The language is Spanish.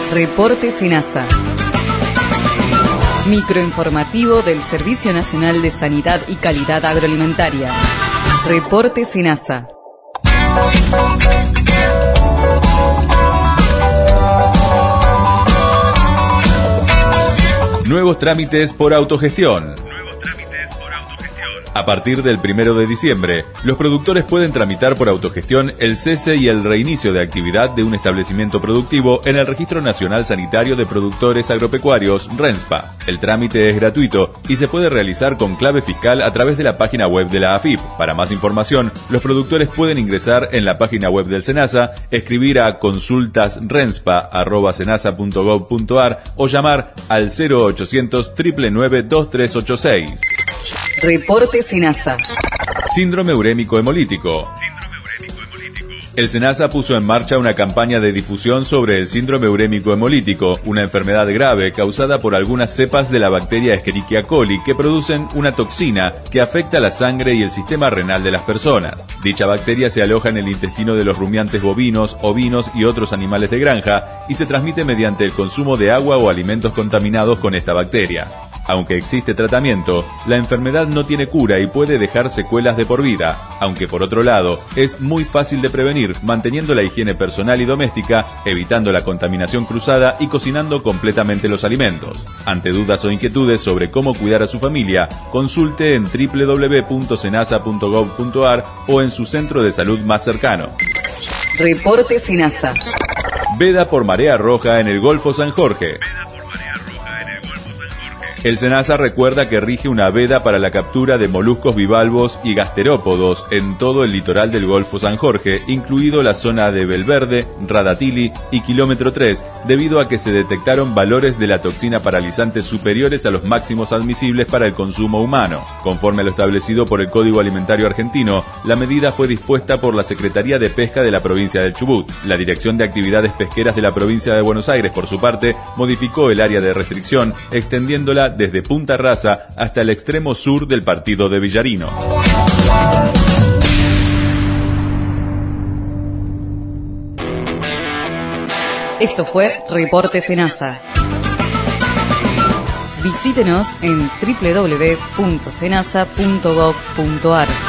Reporte SENASA. Microinformativo del Servicio Nacional de Sanidad y Calidad Agroalimentaria. Reporte SENASA. Nuevos trámites por autogestión. A partir del 1 de diciembre, los productores pueden tramitar por autogestión el cese y el reinicio de actividad de un establecimiento productivo en el Registro Nacional Sanitario de Productores Agropecuarios, RENSPA. El trámite es gratuito y se puede realizar con clave fiscal a través de la página web de la AFIP. Para más información, los productores pueden ingresar en la página web del SENASA, escribir a consultasrenspa@senasa.gov.ar o llamar al 0800 999 2386. Reporte SENASA. Síndrome urémico hemolítico. El SENASA puso en marcha una campaña de difusión sobre el síndrome urémico hemolítico, una enfermedad grave causada por algunas cepas de la bacteria Escherichia coli que producen una toxina que afecta la sangre y el sistema renal de las personas. Dicha bacteria se aloja en el intestino de los rumiantes bovinos, ovinos y otros animales de granja y se transmite mediante el consumo de agua o alimentos contaminados con esta bacteria. Aunque existe tratamiento, la enfermedad no tiene cura y puede dejar secuelas de por vida, aunque por otro lado, es muy fácil de prevenir manteniendo la higiene personal y doméstica, evitando la contaminación cruzada y cocinando completamente los alimentos. Ante dudas o inquietudes sobre cómo cuidar a su familia, consulte en www.senasa.gov.ar o en su centro de salud más cercano. Reporte SENASA. Veda por marea roja en el Golfo San Jorge. El SENASA recuerda que rige una veda para la captura de moluscos bivalvos y gasterópodos en todo el litoral del Golfo San Jorge, incluido la zona de Belverde, Radatili y Kilómetro 3, debido a que se detectaron valores de la toxina paralizante superiores a los máximos admisibles para el consumo humano. Conforme a lo establecido por el Código Alimentario Argentino, la medida fue dispuesta por la Secretaría de Pesca de la provincia del Chubut. La Dirección de Actividades Pesqueras de la provincia de Buenos Aires, por su parte, modificó el área de restricción, extendiéndola desde Punta Rasa hasta el extremo sur del partido de Villarino. Esto fue Reporte SENASA. Visítenos en www.senasa.gov.ar.